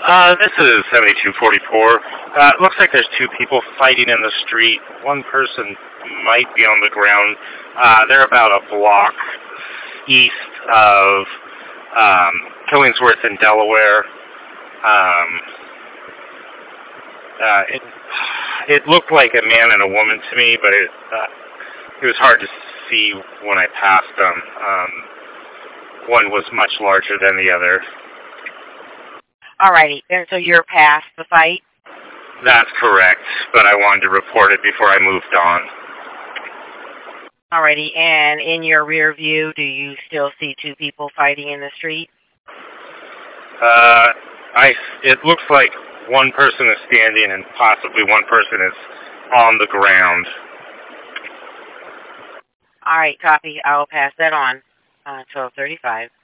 This is 7244. It looks like there's two people fighting in the street. One person might be on the ground. They're about a block east of Killingsworth in Delaware. It looked like a man and a woman to me, but it was hard to see when I passed them. One was much larger than the other. Alrighty, and so you're past the fight? That's correct, but I wanted to report it before I moved on. Alrighty, and in your rear view, do you still see two people fighting in the street? It looks like one person is standing and possibly one person is on the ground. Alright, copy. I'll pass that on. 1235.